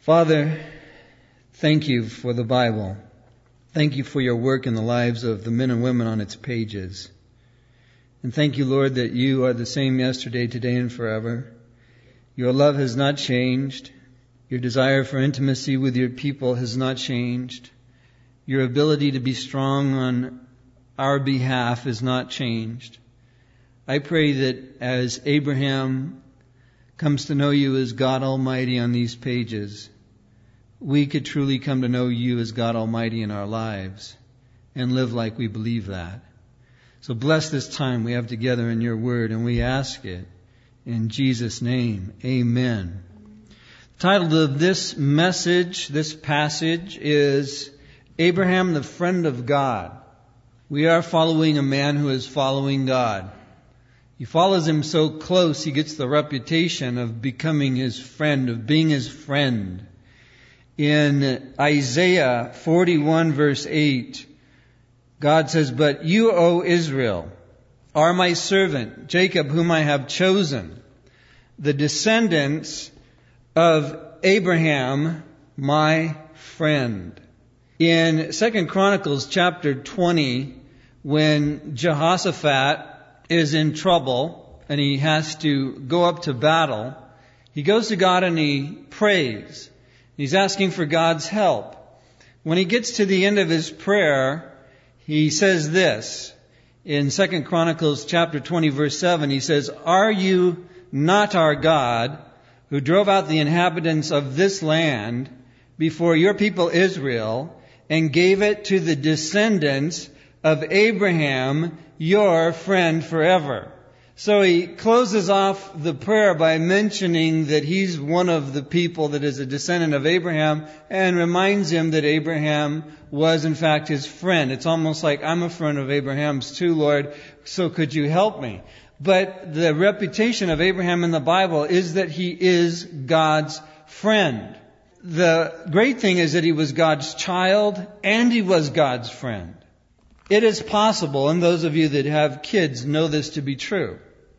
Father, thank you for the Bible. Thank you for your work in the lives of the men and women on its pages. And thank you, Lord, that you are the same yesterday, today, and forever. Your love has not changed. Your desire for intimacy with your people has not changed. Your ability to be strong on our behalf has not changed. I pray that as Abraham comes to know you as God Almighty on these pages, we could truly come to know you as God Almighty in our lives and live like we believe that. So bless this time we have together in your word, and we ask it in Jesus' name. Amen. The title of this message, this passage, is Abraham, the Friend of God. We are following a man who is following God. He follows him so close, he gets the reputation of becoming his friend, of being his friend. In Isaiah 41 verse 8, God says, "But you, O Israel, are my servant, Jacob, whom I have chosen, the descendants of Abraham, my friend." In 2 Chronicles chapter 20, when Jehoshaphat is in trouble and he has to go up to battle, he goes to God and he prays. He's asking for God's help. When he gets to the end of his prayer, he says this. In 2 Chronicles chapter 20 verse 7, he says, "Are you not our God, who drove out the inhabitants of this land before your people Israel, and gave it to the descendants of Abraham, your friend forever?" So he closes off the prayer by mentioning that he's one of the people that is a descendant of Abraham, and reminds him that Abraham was in fact his friend. It's almost like, I'm a friend of Abraham's too, Lord, so could you help me? But the reputation of Abraham in the Bible is that he is God's friend. The great thing is that he was God's child and he was God's friend. It is possible, and those of you that have kids know this to be true,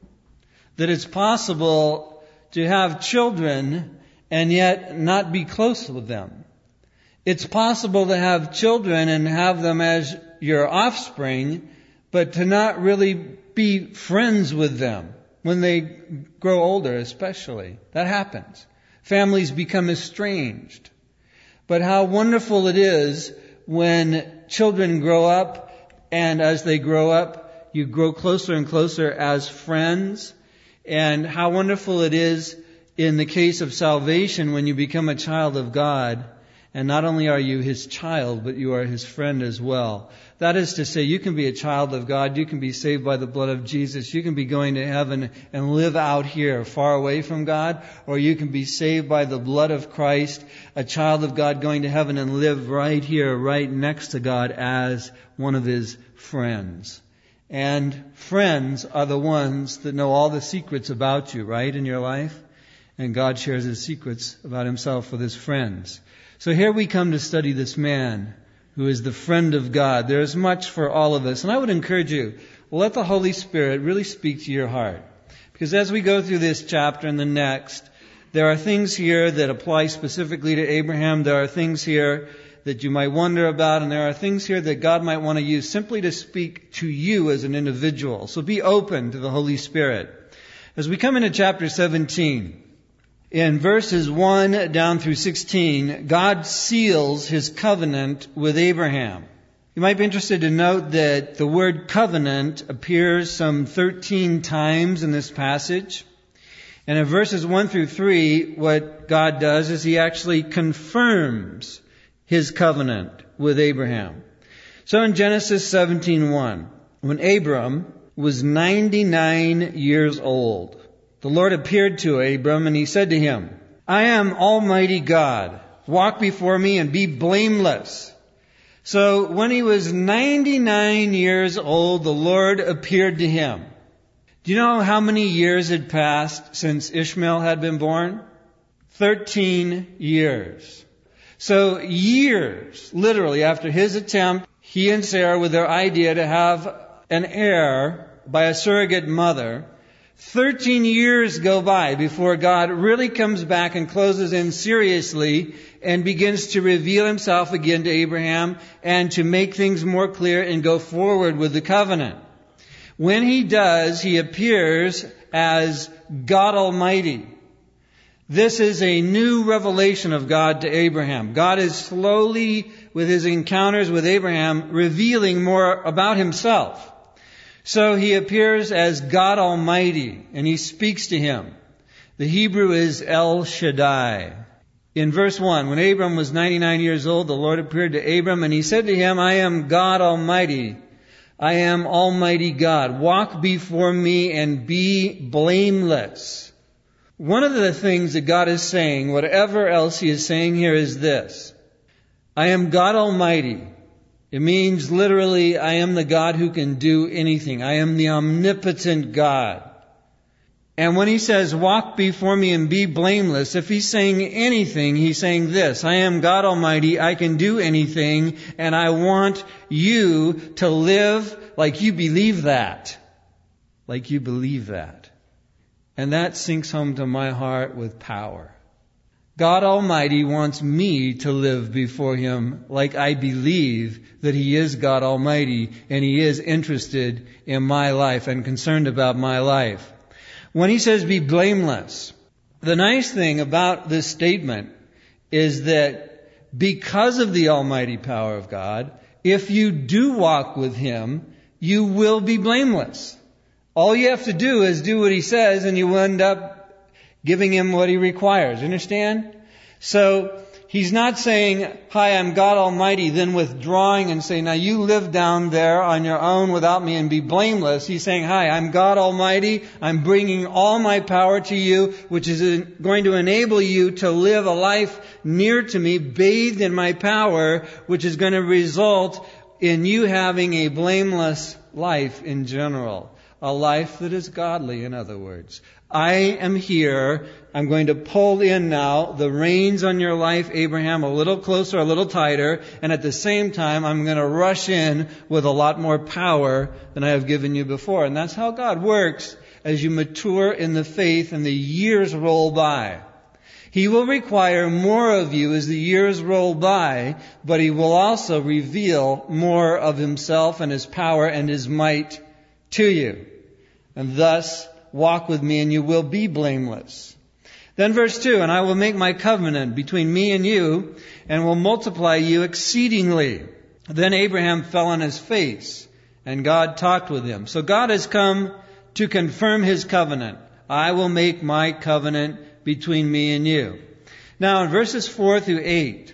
that it's possible to have children and yet not be close with them. It's possible to have children and have them as your offspring, but to not really be friends with them when they grow older especially. That happens. Families become estranged. But how wonderful it is when children grow up, and as they grow up, you grow closer and closer as friends. And how wonderful it is in the case of salvation when you become a child of God. And not only are you His child, but you are His friend as well. That is to say, you can be a child of God. You can be saved by the blood of Jesus. You can be going to heaven and live out here far away from God. Or you can be saved by the blood of Christ, a child of God going to heaven and live right here, right next to God as one of His friends. And friends are the ones that know all the secrets about you, right, in your life? And God shares His secrets about Himself with His friends. So here we come to study this man who is the friend of God. There is much for all of us. And I would encourage you, let the Holy Spirit really speak to your heart. Because as we go through this chapter and the next, there are things here that apply specifically to Abraham. There are things here that you might wonder about, and there are things here that God might want to use simply to speak to you as an individual. So be open to the Holy Spirit. As we come into chapter 17, in verses 1 down through 16, God seals His covenant with Abraham. You might be interested to note that the word covenant appears some 13 times in this passage. And in verses 1 through 3, what God does is He actually confirms His covenant with Abraham. So in Genesis 17:1, when Abram was 99 years old, the Lord appeared to Abram and He said to him, "I am Almighty God. Walk before me and be blameless." So when he was 99 years old, the Lord appeared to him. Do you know how many years had passed since Ishmael had been born? 13 years. So years, literally, after his attempt, he and Sarah, with their idea to have an heir by a surrogate mother, 13 years go by before God really comes back and closes in seriously and begins to reveal himself again to Abraham and to make things more clear and go forward with the covenant. When he does, he appears as God Almighty. This is a new revelation of God to Abraham. God is slowly, with his encounters with Abraham, revealing more about himself. So he appears as God Almighty, and he speaks to him. The Hebrew is El Shaddai. In verse 1, when Abram was 99 years old, the Lord appeared to Abram, and he said to him, I am God Almighty. I am Almighty God. Walk before me and be blameless. One of the things that God is saying, whatever else he is saying here, is this. I am God Almighty. It means literally, I am the God who can do anything. I am the omnipotent God. And when he says, walk before me and be blameless, if he's saying anything, he's saying this. I am God Almighty. I can do anything. And I want you to live like you believe that. Like you believe that. And that sinks home to my heart with power. God Almighty wants me to live before him like I believe that he is God Almighty and he is interested in my life and concerned about my life. When he says be blameless, the nice thing about this statement is that because of the almighty power of God, if you do walk with him, you will be blameless. All you have to do is do what he says and you end up giving him what he requires. Understand? So he's not saying, hi, I'm God Almighty, then withdrawing and saying, now you live down there on your own without me and be blameless. He's saying, hi, I'm God Almighty. I'm bringing all my power to you, which is going to enable you to live a life near to me, bathed in my power, which is going to result in you having a blameless life in general. A life that is godly, in other words. I am here. I'm going to pull in now the reins on your life, Abraham, a little closer, a little tighter. And at the same time, I'm going to rush in with a lot more power than I have given you before. And that's how God works as you mature in the faith and the years roll by. He will require more of you as the years roll by, but he will also reveal more of himself and his power and his might to you. And thus, walk with me and you will be blameless. Then verse 2, and I will make my covenant between me and you and will multiply you exceedingly. Then Abraham fell on his face and God talked with him. So God has come to confirm his covenant. I will make my covenant between me and you. Now in verses 4 through 8,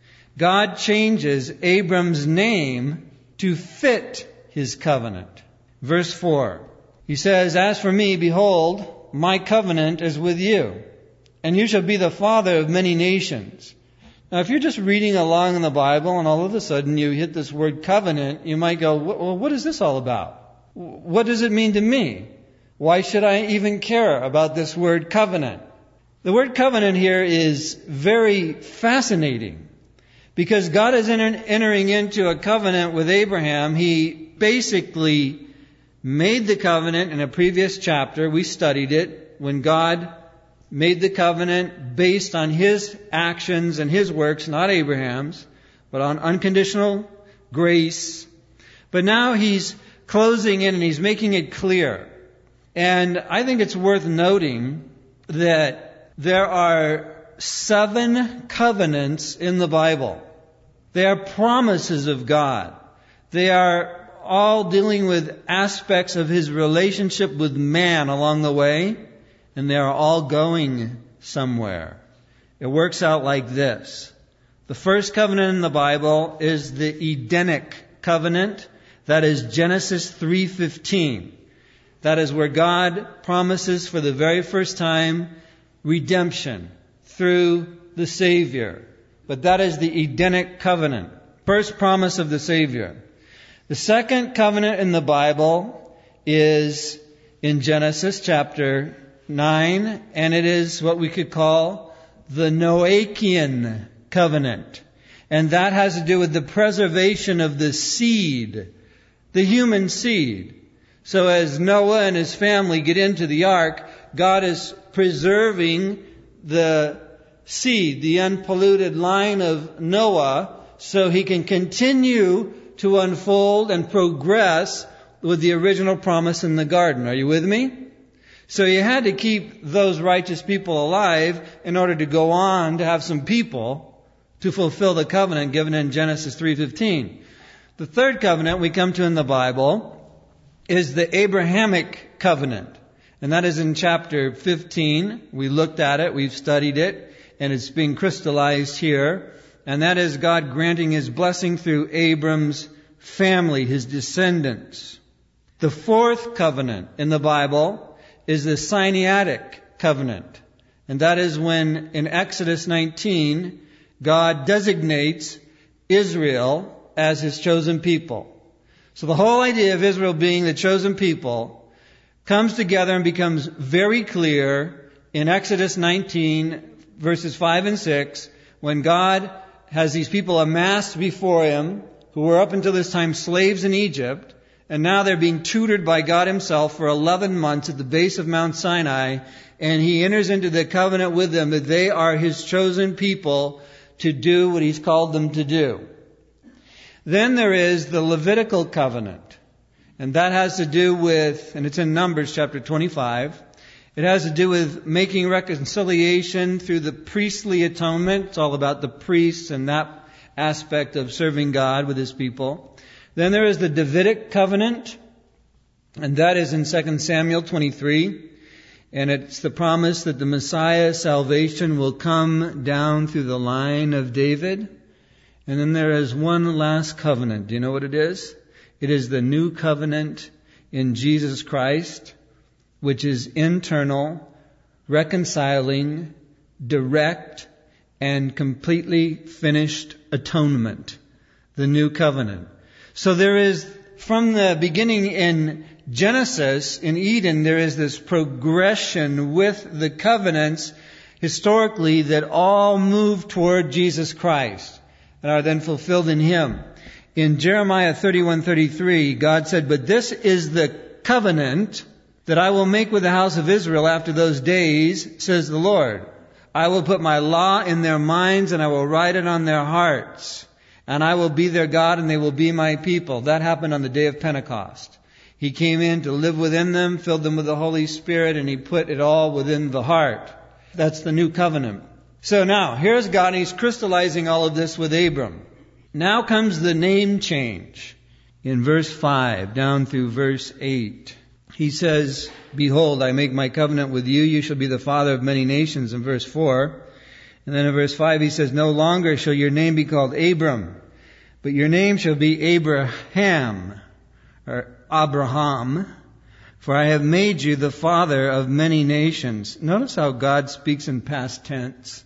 God changes Abram's name to fit his covenant. Verse 4, he says, as for me, behold, my covenant is with you, and you shall be the father of many nations. Now, if you're just reading along in the Bible and all of a sudden you hit this word covenant, you might go, well, what is this all about? What does it mean to me? Why should I even care about this word covenant? The word covenant here is very fascinating because God is entering into a covenant with Abraham. He basically made the covenant in a previous chapter. We studied it when God made the covenant based on his actions and his works, not Abraham's, but on unconditional grace. But now he's closing in and he's making it clear. And I think it's worth noting that there are 7 covenants in the Bible. They are promises of God. They are all dealing with aspects of his relationship with man along the way, and they are all going somewhere. It works out like this. The first covenant in the Bible is the Edenic covenant. That is Genesis 3:15. That is where God promises for the very first time redemption through the Savior. But that is the Edenic covenant. First promise of the Savior. The second covenant in the Bible is in Genesis chapter 9, and it is what we could call the Noachian covenant. And that has to do with the preservation of the seed, the human seed. So as Noah and his family get into the ark, God is preserving the seed, the unpolluted line of Noah, so he can continue to unfold and progress with the original promise in the garden. Are you with me? So you had to keep those righteous people alive in order to go on to have some people to fulfill the covenant given in Genesis 3:15. The third covenant we come to in the Bible is the Abrahamic covenant. And that is in chapter 15. We looked at it, we've studied it, and it's being crystallized here. And that is God granting His blessing through Abram's family, his descendants. The fourth covenant in the Bible is the Sinaitic covenant. And that is when in Exodus 19, God designates Israel as His chosen people. So the whole idea of Israel being the chosen people comes together and becomes very clear in Exodus 19, verses 5 and 6, when God has these people amassed before Him, who were up until this time slaves in Egypt, and now they're being tutored by God Himself for 11 months at the base of Mount Sinai, and He enters into the covenant with them that they are His chosen people to do what He's called them to do. Then there is the Levitical covenant, and that has to do with, and it's in Numbers chapter 25, it has to do with making reconciliation through the priestly atonement. It's all about the priests and that aspect of serving God with His people. Then there is the Davidic covenant, and that is in 2 Samuel 23. And it's the promise that the Messiah salvation will come down through the line of David. And then there is one last covenant. Do you know what it is? It is the new covenant in Jesus Christ, which is internal, reconciling, direct, and completely finished atonement. The new covenant. So there is, from the beginning in Genesis, in Eden, there is this progression with the covenants historically that all move toward Jesus Christ and are then fulfilled in Him. In Jeremiah 31:33, God said, "But this is the covenant that I will make with the house of Israel after those days, says the Lord. I will put my law in their minds and I will write it on their hearts. And I will be their God and they will be my people." That happened on the day of Pentecost. He came in to live within them, filled them with the Holy Spirit, and He put it all within the heart. That's the new covenant. So now, here's God, and He's crystallizing all of this with Abram. Now comes the name change. In verse 5 down through verse 8. He says, "Behold, I make my covenant with you. You shall be the father of many nations," in verse 4. And then in verse 5 He says, "No longer shall your name be called Abram, but your name shall be Abraham," or Abraham, "for I have made you the father of many nations." Notice how God speaks in past tense.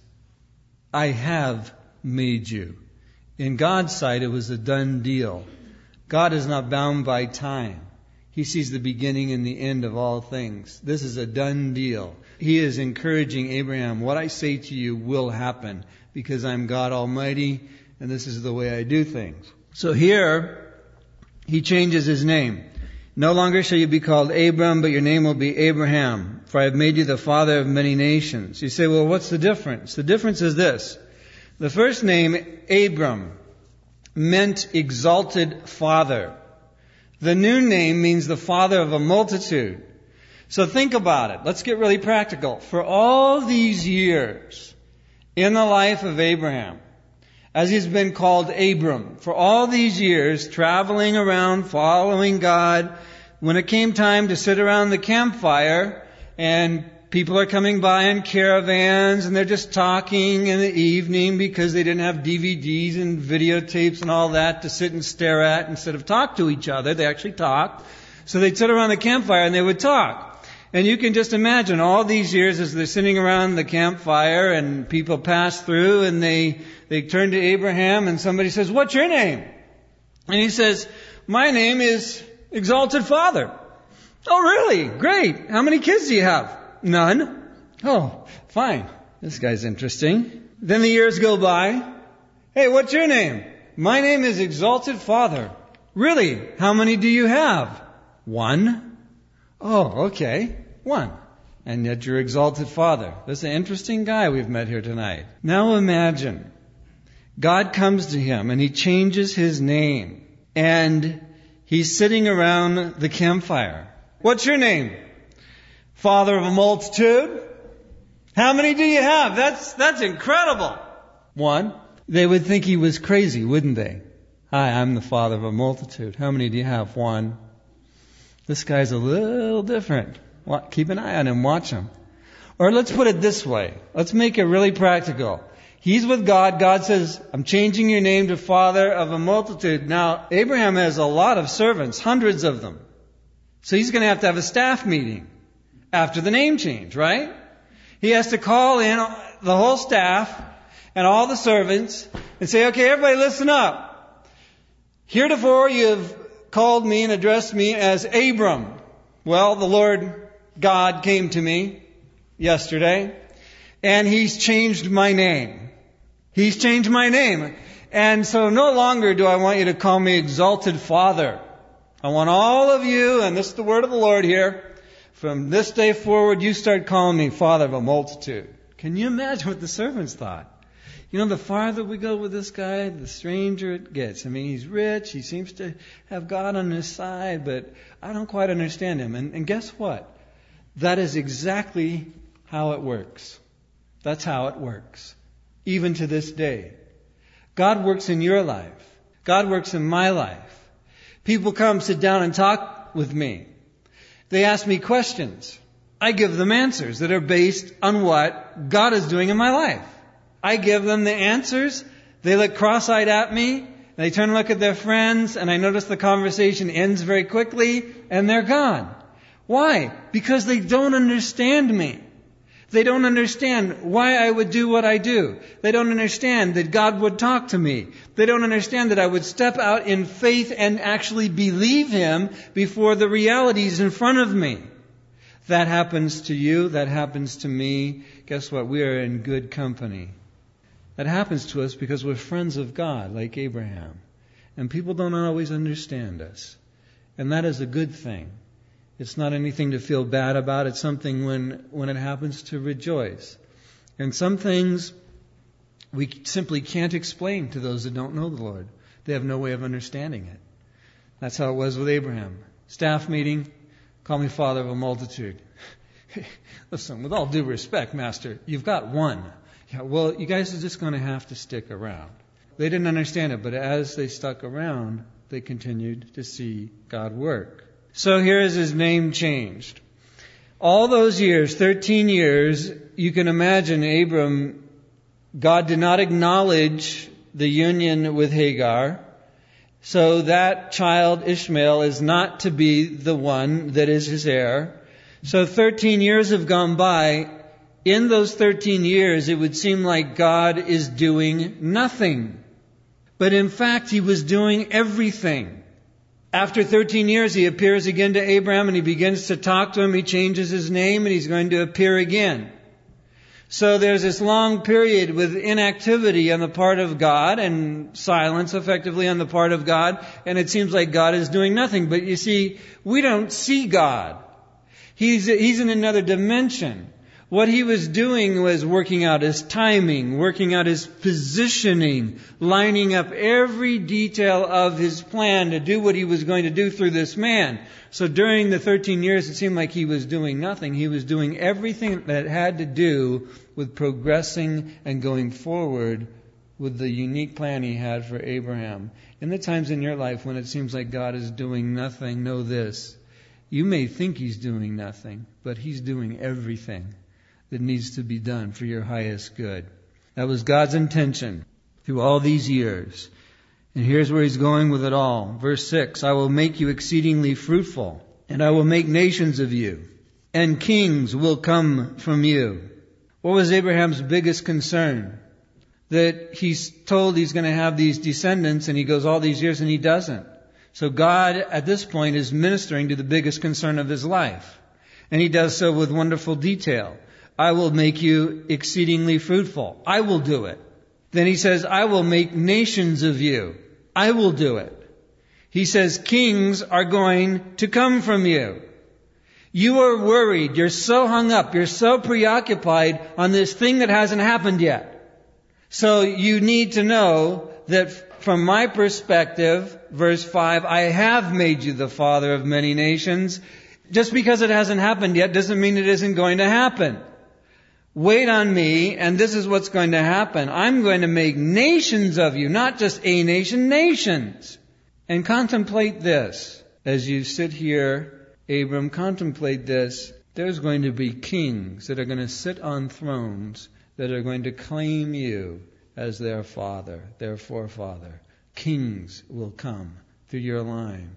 I have made you. In God's sight, it was a done deal. God is not bound by time. He sees the beginning and the end of all things. This is a done deal. He is encouraging Abraham, what I say to you will happen because I'm God Almighty and this is the way I do things. So here, He changes his name. "No longer shall you be called Abram, but your name will be Abraham, for I have made you the father of many nations." You say, well, what's the difference? The difference is this. The first name, Abram, meant exalted father. The new name means the father of a multitude. So think about it. Let's get really practical. For all these years in the life of Abraham, as he's been called Abram, for all these years traveling around, following God, when it came time to sit around the campfire and people are coming by in caravans and they're just talking in the evening because they didn't have DVDs and videotapes and all that to sit and stare at instead of talk to each other. They actually talked. So they'd sit around the campfire and they would talk. And you can just imagine all these years as they're sitting around the campfire and people pass through and they turn to Abraham and somebody says, "What's your name?" And he says, "My name is Exalted Father." "Oh, really? Great. How many kids do you have?" "None." "Oh, fine. This guy's interesting." Then the years go by. "Hey, what's your name?" "My name is Exalted Father." "Really? How many do you have?" One? Oh, okay. One. And yet your exalted Father. That's an interesting guy we've met here tonight. Now imagine, God comes to him and he changes his name. And he's sitting around the campfire. What's your name? Father of a multitude? How many do you have? That's incredible. One. They would think he was crazy, wouldn't they? Hi, I'm the father of a multitude. How many do you have? One. This guy's a little different. Keep an eye on him. Watch him. Or let's put it this way. Let's make it really practical. He's with God. God says, I'm changing your name to father of a multitude. Now, Abraham has a lot of servants, hundreds of them. So he's going to have a staff meeting after the name change, right? He has to call in the whole staff and all the servants and say, okay, everybody listen up. Heretofore you've called me and addressed me as Abram. Well, the Lord God came to me yesterday and He's changed my name. He's changed my name. And so no longer do I want you to call me exalted Father. I want all of you, and this is the word of the Lord here, from this day forward you start calling me Father of a multitude. Can you imagine what the servants thought? You know, the farther we go with this guy, the stranger it gets. I mean, he's rich. He seems to have God on his side, but I don't quite understand him. And guess what? That is exactly how it works. That's how it works. Even to this day. God works in your life. God works in my life. People come sit down and talk with me. They ask me questions. I give them answers that are based on what God is doing in my life. I give them the answers. They look cross-eyed at me. They turn and look at their friends, and I notice the conversation ends very quickly, and they're gone. Why? Because they don't understand me. They don't understand why I would do what I do. They don't understand that God would talk to me. They don't understand that I would step out in faith and actually believe Him before the realities in front of me. That happens to you. That happens to me. Guess what? We are in good company. That happens to us because we're friends of God, like Abraham. And people don't always understand us. And that is a good thing. It's not anything to feel bad about. It's something when it happens to rejoice. And some things we simply can't explain to those that don't know the Lord. They have no way of understanding it. That's how it was with Abraham. Staff meeting, call me father of a multitude. Listen, with all due respect, Master, you've got one. Yeah, well, you guys are just going to have to stick around. They didn't understand it, but as they stuck around, they continued to see God work. So here is his name changed. All those years, 13 years, you can imagine Abram, God did not acknowledge the union with Hagar. So that child, Ishmael, is not to be the one that is his heir. So 13 years have gone by. In those 13 years, it would seem like God is doing nothing. But in fact, He was doing everything. After 13 years, He appears again to Abraham and He begins to talk to him. He changes his name and He's going to appear again. So there's this long period with inactivity on the part of God and silence effectively on the part of God. And it seems like God is doing nothing. But you see, we don't see God. He's in another dimension. What He was doing was working out His timing, working out His positioning, lining up every detail of His plan to do what He was going to do through this man. So during the 13 years, it seemed like He was doing nothing. He was doing everything that had to do with progressing and going forward with the unique plan He had for Abraham. In the times in your life when it seems like God is doing nothing, know this. You may think He's doing nothing, but He's doing everything that needs to be done for your highest good. That was God's intention through all these years. And here's where He's going with it all. Verse 6, I will make you exceedingly fruitful, and I will make nations of you, and kings will come from you. What was Abraham's biggest concern? That he's told he's going to have these descendants, and he goes all these years and he doesn't. So God, at this point, is ministering to the biggest concern of his life. And He does so with wonderful detail. I will make you exceedingly fruitful. I will do it. Then He says, I will make nations of you. I will do it. He says, kings are going to come from you. You are worried. You're so hung up. You're so preoccupied on this thing that hasn't happened yet. So you need to know that from my perspective, verse 5, I have made you the father of many nations. Just because it hasn't happened yet doesn't mean it isn't going to happen. Wait on me, and this is what's going to happen. I'm going to make nations of you, not just a nation, nations. And contemplate this. As you sit here, Abram, contemplate this. There's going to be kings that are going to sit on thrones that are going to claim you as their father, their forefather. Kings will come through your line.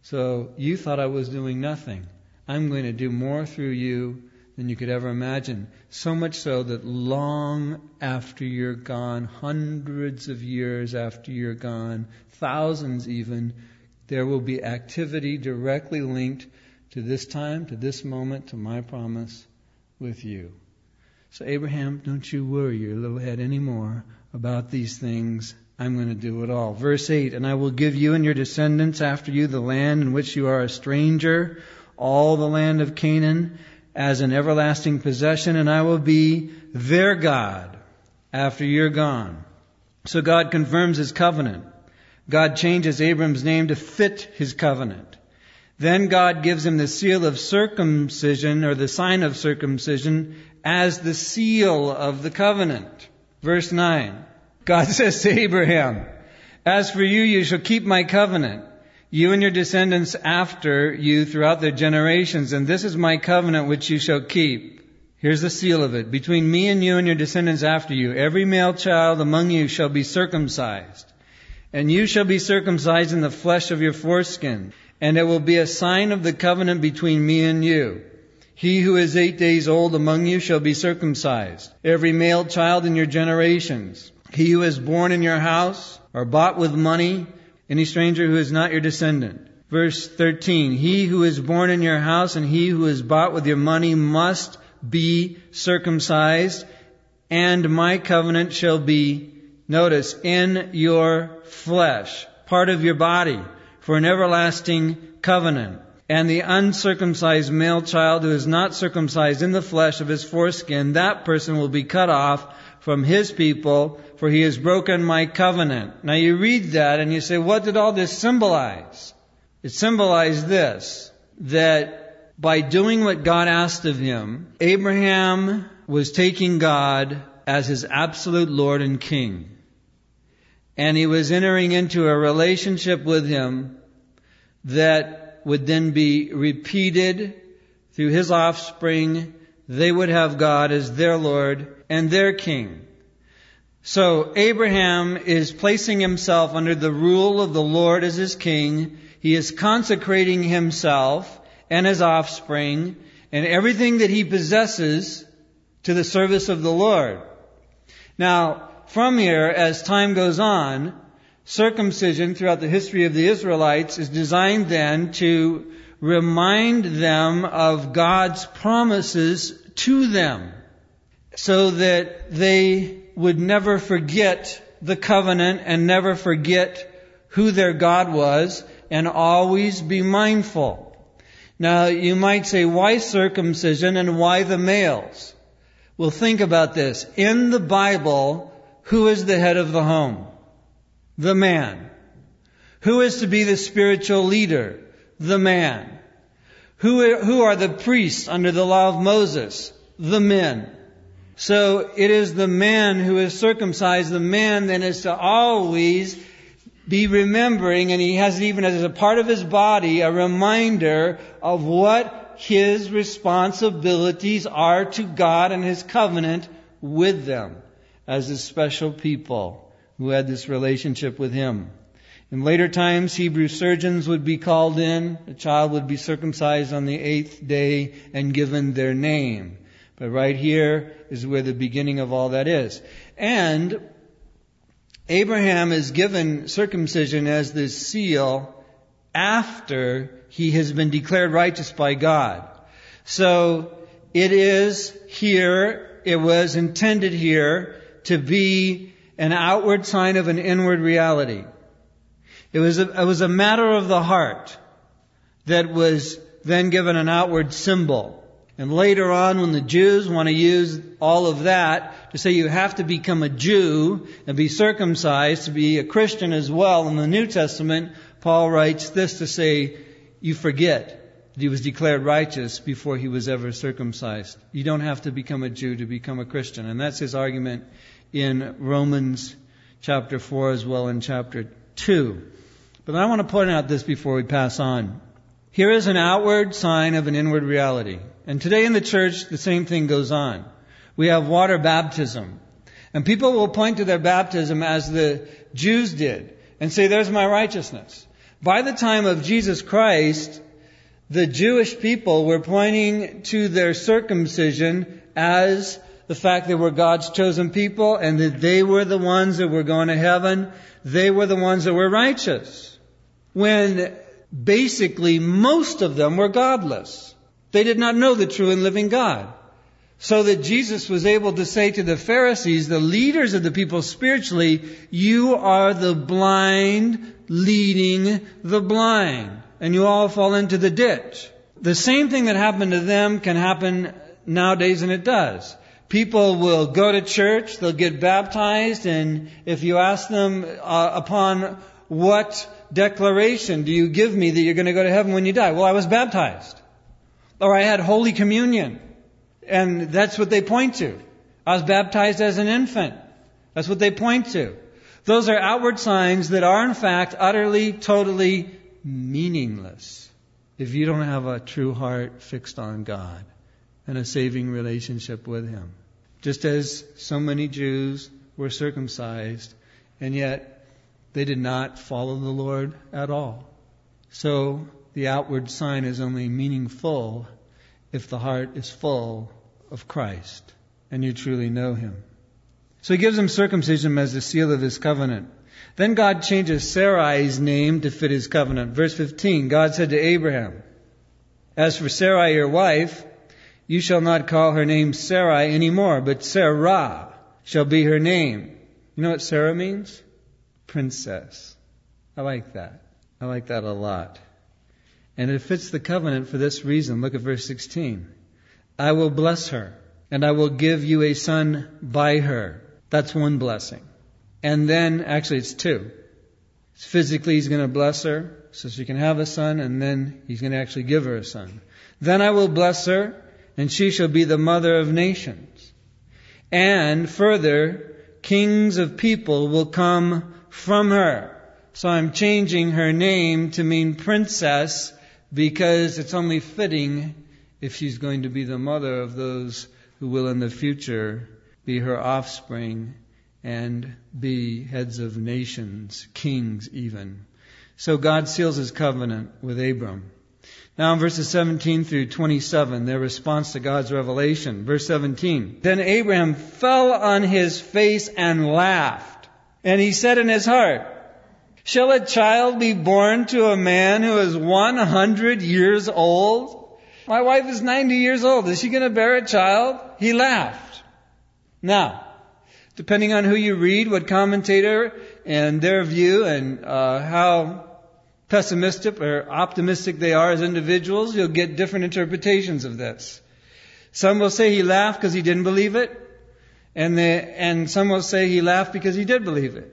So you thought I was doing nothing. I'm going to do more through you than you could ever imagine. So much so that long after you're gone, hundreds of years after you're gone, thousands even, there will be activity directly linked to this time, to this moment, to my promise with you. So Abraham, don't you worry your little head anymore about these things. I'm going to do it all. Verse 8, and I will give you and your descendants after you the land in which you are a stranger, all the land of Canaan, as an everlasting possession, and I will be their God after you're gone. So God confirms His covenant. God changes Abram's name to fit His covenant. Then God gives him the seal of circumcision, or the sign of circumcision, as the seal of the covenant. Verse 9, God says to Abraham, as for you, you shall keep my covenant, you and your descendants after you throughout their generations, and this is my covenant which you shall keep. Here's the seal of it. Between me and you and your descendants after you, every male child among you shall be circumcised. And you shall be circumcised in the flesh of your foreskin. And it will be a sign of the covenant between me and you. He who is 8 days old among you shall be circumcised. Every male child in your generations. He who is born in your house or bought with money, any stranger who is not your descendant. Verse 13, he who is born in your house and he who is bought with your money must be circumcised, and my covenant shall be, notice, in your flesh, part of your body, for an everlasting covenant. And the uncircumcised male child who is not circumcised in the flesh of his foreskin, that person will be cut off from his people, for he has broken my covenant. Now you read that and you say, what did all this symbolize? It symbolized this, that by doing what God asked of him, Abraham was taking God as his absolute Lord and King. And he was entering into a relationship with him that would then be repeated through his offspring. They would have God as their Lord and their King. So Abraham is placing himself under the rule of the Lord as his King. He is consecrating himself and his offspring and everything that he possesses to the service of the Lord. Now, from here, as time goes on, circumcision throughout the history of the Israelites is designed then to remind them of God's promises to them, so that they would never forget the covenant and never forget who their God was, and always be mindful. Now, you might say, why circumcision and why the males? Well, think about this. In the Bible, who is the head of the home? The man. Who is to be the spiritual leader? The man. Who are the priests under the law of Moses? The men. So it is the man who is circumcised. The man then is to always be remembering, and he has it even as a part of his body, a reminder of what his responsibilities are to God and His covenant with them as His special people who had this relationship with Him. In later times, Hebrew surgeons would be called in. The child would be circumcised on the 8th day and given their name. But right here is where the beginning of all that is. And Abraham is given circumcision as the seal after he has been declared righteous by God. So it is here, it was intended here to be an outward sign of an inward reality. It was a matter of the heart that was then given an outward symbol. And later on, when the Jews want to use all of that to say you have to become a Jew and be circumcised to be a Christian as well, in the New Testament, Paul writes this to say, you forget that he was declared righteous before he was ever circumcised. You don't have to become a Jew to become a Christian. And that's his argument in Romans chapter 4 as well in chapter 2. But I want to point out this before we pass on. Here is an outward sign of an inward reality. And today in the church, the same thing goes on. We have water baptism. And people will point to their baptism as the Jews did and say, there's my righteousness. By the time of Jesus Christ, the Jewish people were pointing to their circumcision as the fact they were God's chosen people and that they were the ones that were going to heaven. They were the ones that were righteous. When basically most of them were godless. They did not know the true and living God. So that Jesus was able to say to the Pharisees, the leaders of the people spiritually, you are the blind leading the blind. And you all fall into the ditch. The same thing that happened to them can happen nowadays, and it does. People will go to church, they'll get baptized, and if you ask them upon what declaration do you give me that you're going to go to heaven when you die? Well, I was baptized. Or I had Holy Communion. And that's what they point to. I was baptized as an infant. That's what they point to. Those are outward signs that are in fact utterly, totally meaningless if you don't have a true heart fixed on God and a saving relationship with Him. Just as so many Jews were circumcised, and yet they did not follow the Lord at all. So the outward sign is only meaningful if the heart is full of Christ and you truly know Him. So He gives them circumcision as the seal of His covenant. Then God changes Sarai's name to fit His covenant. Verse 15, God said to Abraham, as for Sarai your wife, you shall not call her name Sarai anymore, but Sarah shall be her name. You know what Sarah means? Princess. I like that. I like that a lot. And it fits the covenant for this reason. Look at verse 16. I will bless her, and I will give you a son by her. That's one blessing. And then, actually it's two. Physically He's going to bless her so she can have a son, and then He's going to actually give her a son. Then I will bless her, and she shall be the mother of nations. And further, kings of people will come from her. So I'm changing her name to mean princess because it's only fitting if she's going to be the mother of those who will in the future be her offspring and be heads of nations, kings even. So God seals His covenant with Abram. Now in verses 17 through 27, their response to God's revelation. Verse 17, then Abraham fell on his face and laughed. And he said in his heart, shall a child be born to a man who is 100 years old? My wife is 90 years old. Is she going to bear a child? He laughed. Now, depending on who you read, what commentator and their view and how pessimistic or optimistic they are as individuals, you'll get different interpretations of this. Some will say he laughed because he didn't believe it, and some will say he laughed because he did believe it.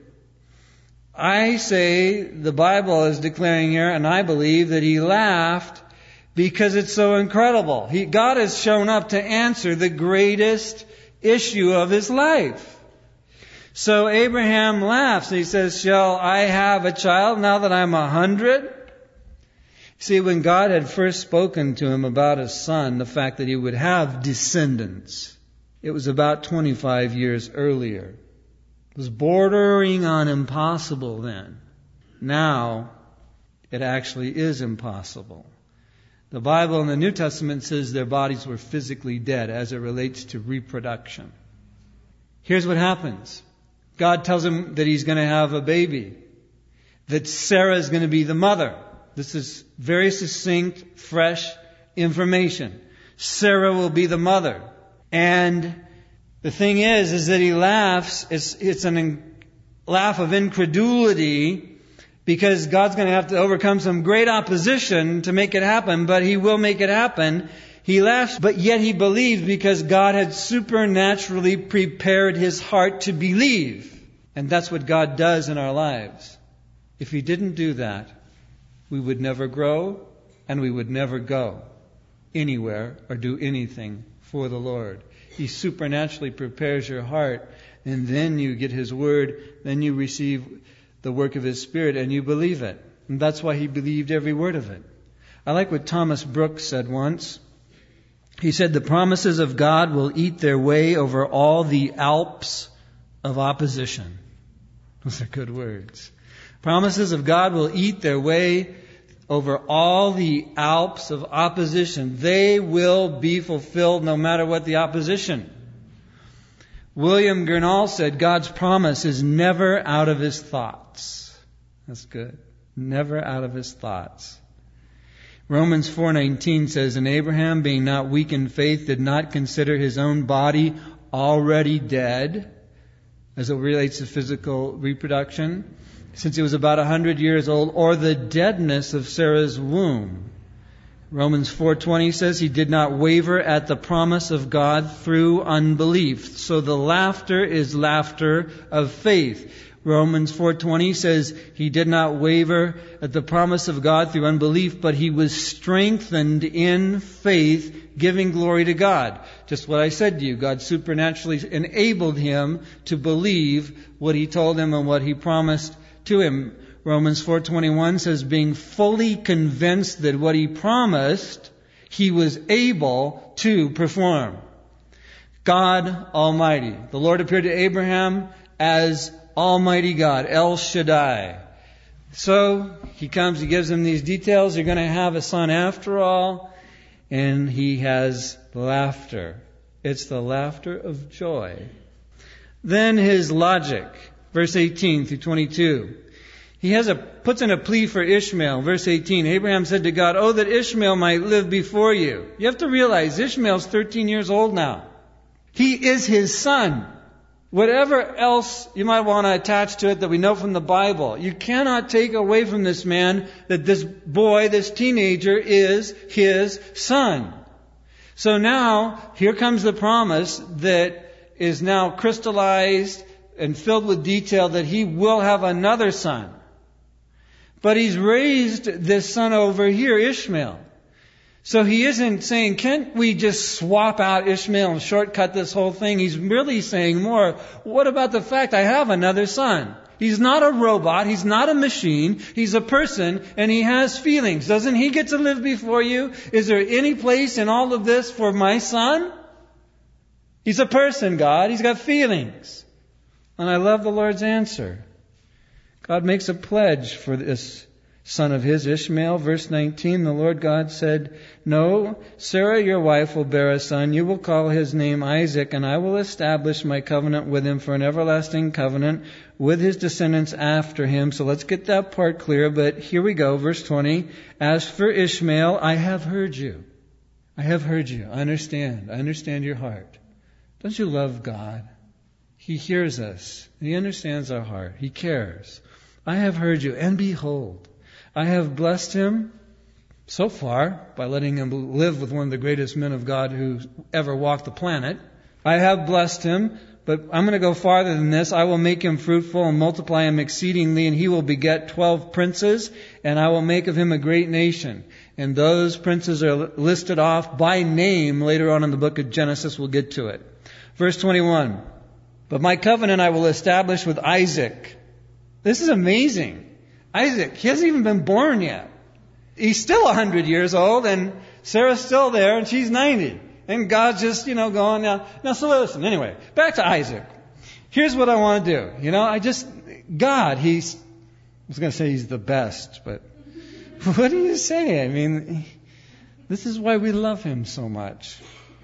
I say the Bible is declaring here, and I believe that he laughed because it's so incredible. God has shown up to answer the greatest issue of his life. So Abraham laughs and he says, shall I have a child now that I'm 100? See, when God had first spoken to him about a son, the fact that he would have descendants, it was about 25 years earlier. It was bordering on impossible then. Now, it actually is impossible. The Bible in the New Testament says their bodies were physically dead as it relates to reproduction. Here's what happens. God tells him that he's going to have a baby, that Sarah is going to be the mother. This is very succinct, fresh information. Sarah will be the mother. And the thing is that he laughs. It's a laugh of incredulity because God's going to have to overcome some great opposition to make it happen, but He will make it happen. He laughs, but yet he believed because God had supernaturally prepared his heart to believe. And that's what God does in our lives. If He didn't do that, we would never grow and we would never go anywhere or do anything for the Lord. He supernaturally prepares your heart, and then you get His Word, then you receive the work of His Spirit and you believe it. And that's why he believed every word of it. I like what Thomas Brooks said once. He said, the promises of God will eat their way over all the Alps of opposition. Those are good words. Promises of God will eat their way over all the Alps of opposition. They will be fulfilled no matter what the opposition. William Gurnall said, God's promise is never out of His thoughts. That's good. Never out of His thoughts. Romans 4:19 says, and Abraham, being not weak in faith, did not consider his own body already dead, as it relates to physical reproduction, since he was about 100 years old, or the deadness of Sarah's womb. Romans 4:20 says he did not waver at the promise of God through unbelief. So the laughter is laughter of faith. Romans 4:20 says he did not waver at the promise of God through unbelief, but he was strengthened in faith, giving glory to God. Just what I said to you. God supernaturally enabled him to believe what He told him and what He promised to him. Romans 4:21 says, being fully convinced that what He promised, he was able to perform. God Almighty. The Lord appeared to Abraham as Almighty God, El Shaddai. So He comes, He gives him these details. You're going to have a son after all. And he has laughter. It's the laughter of joy. Then his logic, verse 18 through 22. He puts in a plea for Ishmael. Verse 18, Abraham said to God, oh, that Ishmael might live before you. You have to realize Ishmael's 13 years old now. He is his son. Whatever else you might want to attach to it that we know from the Bible, you cannot take away from this man that this boy, this teenager, is his son. So now, here comes the promise that is now crystallized and filled with detail that he will have another son. But he's raised this son over here, Ishmael. So he isn't saying, can't we just swap out Ishmael and shortcut this whole thing? He's really saying more, what about the fact I have another son? He's not a robot. He's not a machine. He's a person, and he has feelings. Doesn't he get to live before you? Is there any place in all of this for my son? He's a person, God. He's got feelings. And I love the Lord's answer. God makes a pledge for this son of his, Ishmael. Verse 19, the Lord God said, no, Sarah your wife will bear a son. You will call his name Isaac, and I will establish my covenant with him for an everlasting covenant with his descendants after him. So let's get that part clear. But here we go, verse 20. As for Ishmael, I have heard you. I have heard you. I understand your heart. Don't you love God? He hears us. He understands our heart. He cares. I have heard you, and behold, I have blessed him so far by letting him live with one of the greatest men of God who ever walked the planet. I have blessed him, but I'm going to go farther than this. I will make him fruitful and multiply him exceedingly, and he will beget 12 princes, and I will make of him a great nation. And those princes are listed off by name later on in the book of Genesis. We'll get to it. Verse 21. But my covenant I will establish with Isaac. This is amazing. Isaac, he hasn't even been born yet. He's still 100 years old, and Sarah's still there, and she's 90. And God's just, going now. Now, so listen, anyway, back to Isaac. Here's what I want to do. God, I was going to say he's the best, but what do you say? I mean, this is why we love him so much.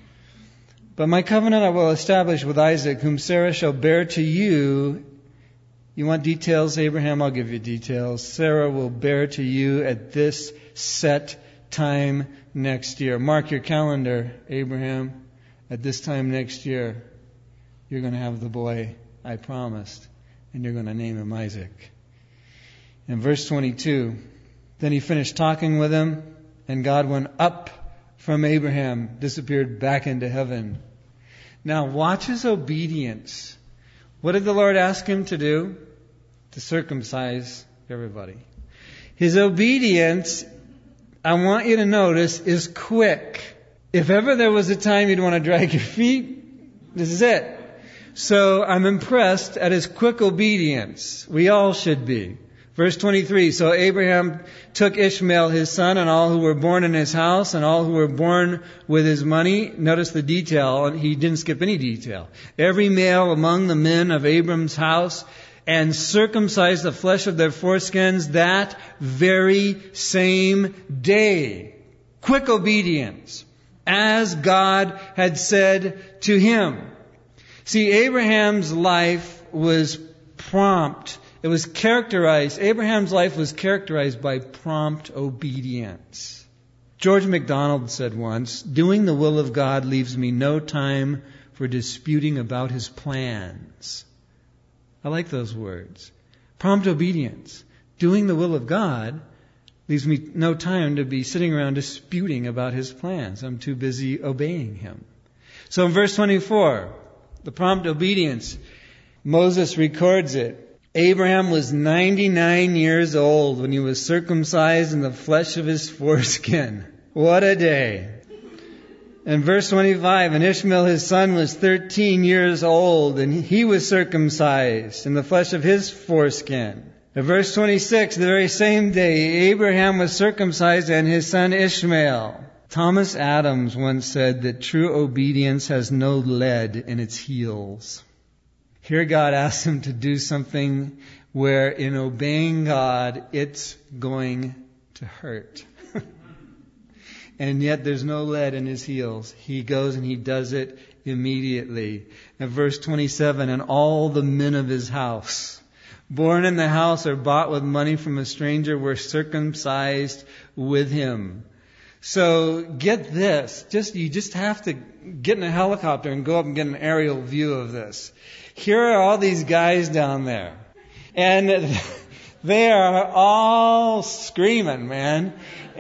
But my covenant I will establish with Isaac, whom Sarah shall bear to you. You want details, Abraham? I'll give you details. Sarah will bear to you at this set time next year. Mark your calendar, Abraham. At this time next year, you're going to have the boy I promised, and you're going to name him Isaac. In verse 22, then he finished talking with him, and God went up from Abraham, disappeared back into heaven. Now watch his obedience. What did the Lord ask him to do? To circumcise everybody. His obedience, I want you to notice, is quick. If ever there was a time you'd want to drag your feet, this is it. So I'm impressed at his quick obedience. We all should be. Verse 23, so Abraham took Ishmael his son and all who were born in his house and all who were born with his money. Notice the detail, and he didn't skip any detail. Every male among the men of Abram's house, and circumcised the flesh of their foreskins that very same day. Quick obedience, as God had said to him. See, Abraham's life was prompt. Abraham's life was characterized by prompt obedience. George MacDonald said once, doing the will of God leaves me no time for disputing about his plans. I like those words. Prompt obedience. Doing the will of God leaves me no time to be sitting around disputing about his plans. I'm too busy obeying him. So in verse 24, the prompt obedience, Moses records it. Abraham was 99 years old when he was circumcised in the flesh of his foreskin. What a day. In verse 25, and Ishmael his son was 13 years old, and he was circumcised in the flesh of his foreskin. In verse 26, the very same day, Abraham was circumcised and his son Ishmael. Thomas Adams once said that true obedience has no lead in its heels. Here God asks him to do something where in obeying God, it's going to hurt. And yet there's no lead in his heels. He goes and he does it immediately. In verse 27, and all the men of his house, born in the house or bought with money from a stranger, were circumcised with him. So get this. You just have to get in a helicopter and go up and get an aerial view of this. Here are all these guys down there. And they are all screaming, man.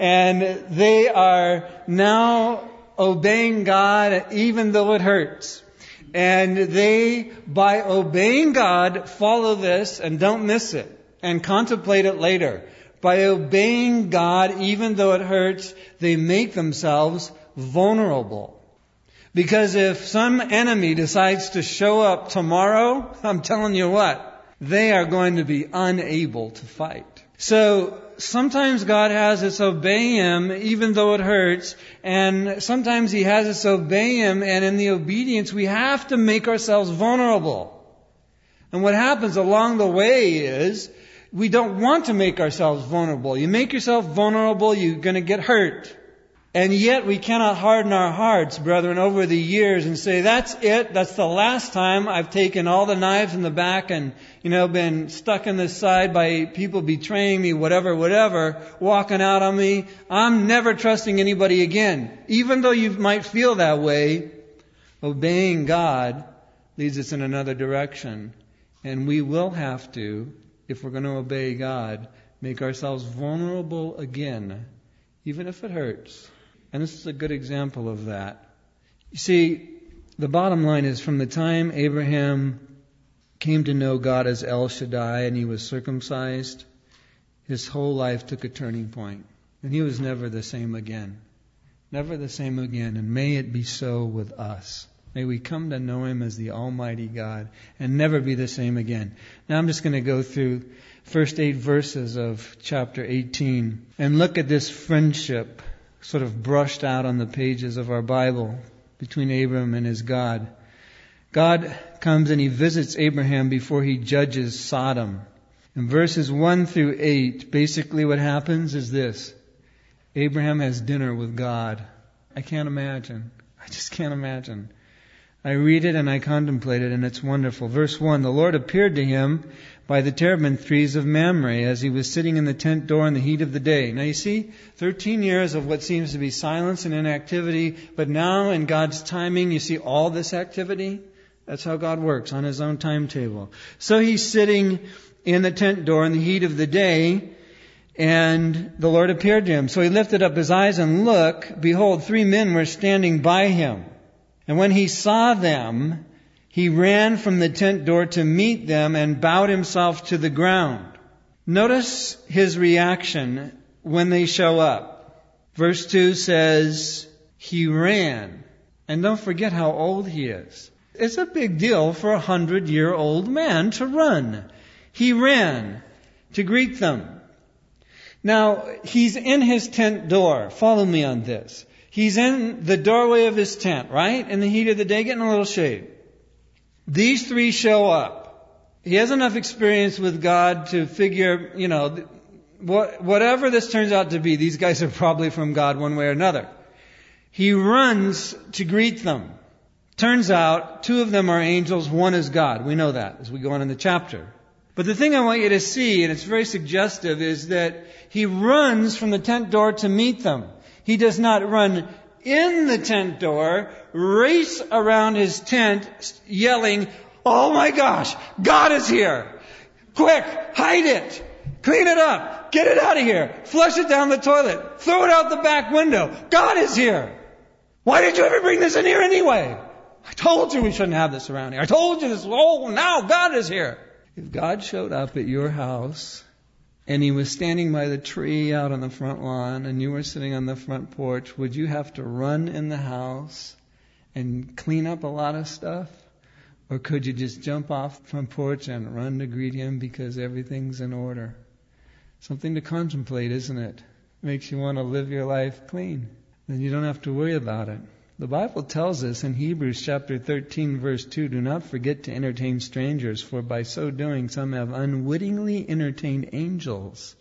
And they are now obeying God even though it hurts. And they, by obeying God, follow this and don't miss it. And contemplate it later. By obeying God, even though it hurts, they make themselves vulnerable. Because if some enemy decides to show up tomorrow, I'm telling you what, they are going to be unable to fight. So sometimes God has us obey Him even though it hurts, and sometimes He has us obey Him, and in the obedience we have to make ourselves vulnerable. And what happens along the way is we don't want to make ourselves vulnerable. You make yourself vulnerable, you're going to get hurt. And yet we cannot harden our hearts, brethren, over the years and say, that's it, that's the last time I've taken all the knives in the back and, been stuck in the side by people betraying me, whatever, walking out on me. I'm never trusting anybody again. Even though you might feel that way, obeying God leads us in another direction. And we will have to, if we're going to obey God, make ourselves vulnerable again, even if it hurts. And this is a good example of that. You see, the bottom line is from the time Abraham came to know God as El Shaddai and he was circumcised, his whole life took a turning point. And he was never the same again. Never the same again. And may it be so with us. May we come to know Him as the Almighty God and never be the same again. Now I'm just going to go through first 8 verses of chapter 18 and look at this friendship sort of brushed out on the pages of our Bible between Abram and his God. God comes and He visits Abraham before He judges Sodom. In verses 1 through 8, basically what happens is this. Abraham has dinner with God. I can't imagine. I just can't imagine. I read it and I contemplate it, and it's wonderful. Verse 1, the Lord appeared to him by the terebinth trees of Mamre as he was sitting in the tent door in the heat of the day. Now you see, 13 years of what seems to be silence and inactivity, but now in God's timing you see all this activity. That's how God works, on His own timetable. So He's sitting in the tent door in the heat of the day, and the Lord appeared to him. So he lifted up his eyes and looked. Behold, 3 men were standing by him. And when he saw them, he ran from the tent door to meet them and bowed himself to the ground. Notice his reaction when they show up. Verse 2 says, he ran. And don't forget how old he is. It's a big deal for a 100-year-old man to run. He ran to greet them. Now, he's in his tent door. Follow me on this. He's in the doorway of his tent, right? In the heat of the day, getting a little shade. These 3 show up. He has enough experience with God to figure, whatever this turns out to be, these guys are probably from God one way or another. He runs to greet them. Turns out 2 of them are angels, 1 is God. We know that as we go on in the chapter. But the thing I want you to see, and it's very suggestive, is that he runs from the tent door to meet them. He does not run in the tent door, race around his tent, yelling, "Oh my gosh, God is here! Quick, hide it! Clean it up! Get it out of here! Flush it down the toilet! Throw it out the back window! God is here! Why did you ever bring this in here anyway? I told you we shouldn't have this around here. I told you this. Oh, now God is here!" If God showed up at your house and he was standing by the tree out on the front lawn and you were sitting on the front porch, would you have to run in the house and clean up a lot of stuff? Or could you just jump off the front porch and run to greet him because everything's in order? Something to contemplate, isn't it? Makes you want to live your life clean. Then you don't have to worry about it. The Bible tells us in Hebrews chapter 13 verse 2, "Do not forget to entertain strangers, for by so doing some have unwittingly entertained angels."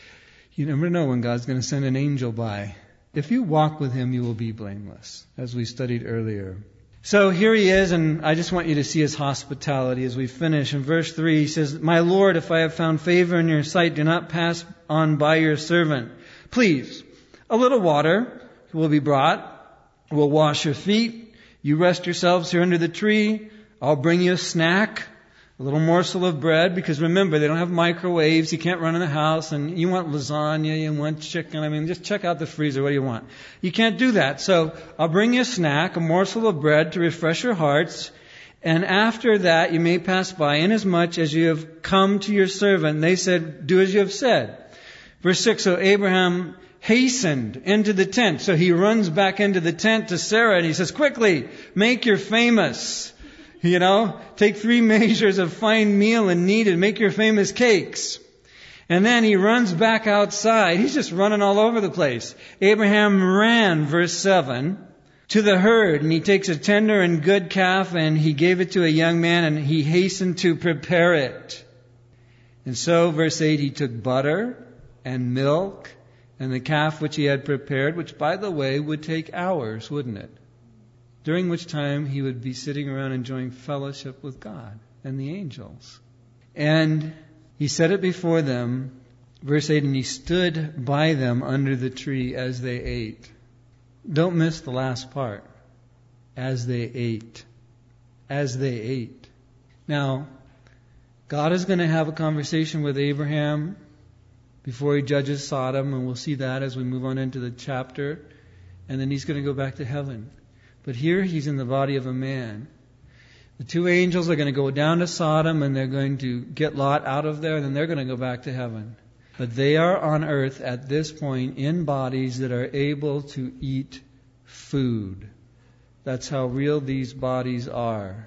You never know when God's going to send an angel by. If you walk with him, you will be blameless, as we studied earlier. So here he is, and I just want you to see his hospitality as we finish. In verse 3, he says, "My Lord, if I have found favor in your sight, do not pass on by your servant. Please, a little water will be brought. We'll wash your feet. You rest yourselves here under the tree. I'll bring you a snack, a little morsel of bread," because remember, they don't have microwaves. You can't run in the house, and you want lasagna, you want chicken. Just check out the freezer. What do you want? You can't do that. So I'll bring you a snack, a morsel of bread to refresh your hearts. And after that, you may pass by, inasmuch as you have come to your servant. And they said, "Do as you have said." Verse 6, "So Abraham hastened into the tent." So he runs back into the tent to Sarah and he says, "Quickly, make your famous, take 3 measures of fine meal and knead it, make your famous cakes." And then he runs back outside. He's just running all over the place. Abraham ran, verse 7, to the herd, and he takes a tender and good calf and he gave it to a young man and he hastened to prepare it. And so, verse 8, he took butter and milk and the calf which he had prepared, which, by the way, would take hours, wouldn't it? During which time he would be sitting around enjoying fellowship with God and the angels. And he set it before them, verse 8, "And he stood by them under the tree as they ate." Don't miss the last part. As they ate. As they ate. Now, God is going to have a conversation with Abraham before he judges Sodom, and we'll see that as we move on into the chapter. And then he's going to go back to heaven. But here he's in the body of a man. The 2 angels are going to go down to Sodom, and they're going to get Lot out of there, and then they're going to go back to heaven. But they are on earth at this point in bodies that are able to eat food. That's how real these bodies are.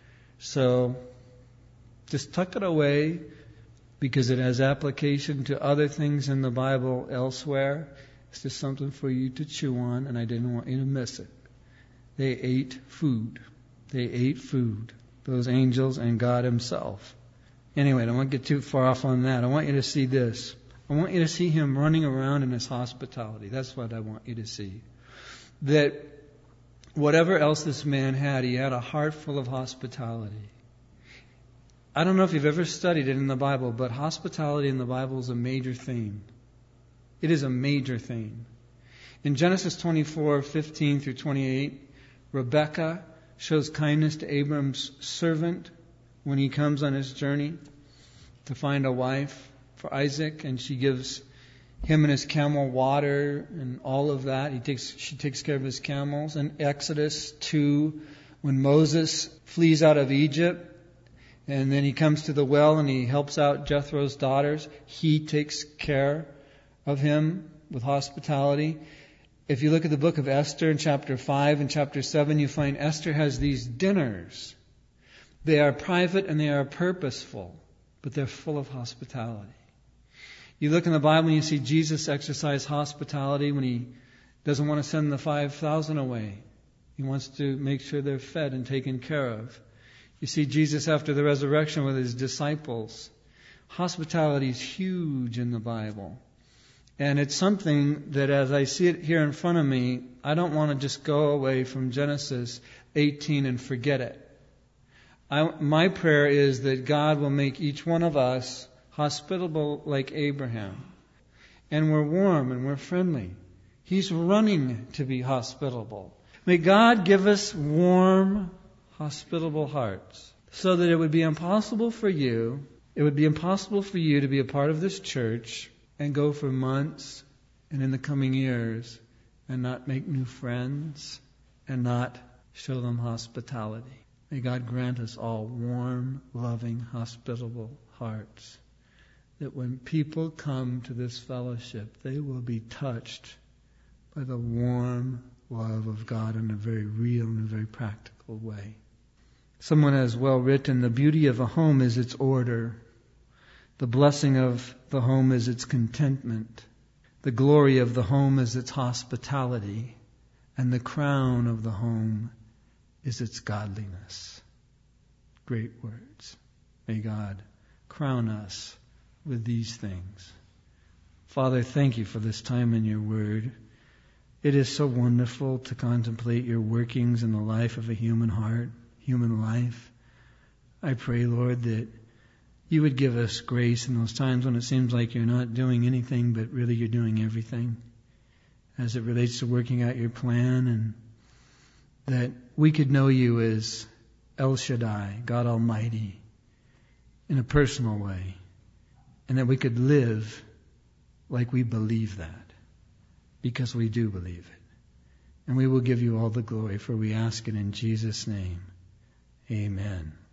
So just tuck it away, because it has application to other things in the Bible elsewhere. It's just something for you to chew on, and I didn't want you to miss it. They ate food. They ate food. Those angels and God himself. Anyway, I don't want to get too far off on that. I want you to see this. I want you to see him running around in his hospitality. That's what I want you to see. That whatever else this man had, he had a heart full of hospitality. I don't know if you've ever studied it in the Bible, but hospitality in the Bible is a major theme. It is a major theme. In Genesis 24:15 through 28, Rebekah shows kindness to Abram's servant when he comes on his journey. to find a wife for Isaac, and she gives him and his camel water and all of that. She takes care of his camels. In Exodus 2, when Moses flees out of Egypt, and then he comes to the well and he helps out Jethro's daughters, he takes care of him with hospitality. If you look at the book of Esther in chapter 5 and chapter 7, you find Esther has these dinners. They are private and they are purposeful, but they're full of hospitality. You look in the Bible and you see Jesus exercise hospitality when he doesn't want to send the 5,000 away. He wants to make sure they're fed and taken care of. You see Jesus after the resurrection with his disciples. Hospitality is huge in the Bible. And it's something that as I see it here in front of me, I don't want to just go away from Genesis 18 and forget it. My prayer is that God will make each one of us hospitable like Abraham. And we're warm and we're friendly. He's running to be hospitable. May God give us warm, hospitable hearts so that it would be impossible for you to be a part of this church and go for months and in the coming years and not make new friends and not show them hospitality. May God grant us all warm, loving, hospitable hearts, that when people come to this fellowship, they will be touched by the warm love of God in a very real and a very practical way. Someone has well written, the beauty of a home is its order. The blessing of the home is its contentment. The glory of the home is its hospitality. And the crown of the home is its godliness. Great words. May God crown us with these things. Father, thank you for this time in your word. It is so wonderful to contemplate your workings in the life of a human heart, human life. I pray, Lord, that you would give us grace in those times when it seems like you're not doing anything, but really you're doing everything as it relates to working out your plan, and that we could know you as El Shaddai, God Almighty, in a personal way, and that we could live like we believe that, because we do believe it. And we will give you all the glory, for we ask it in Jesus' name. Amen.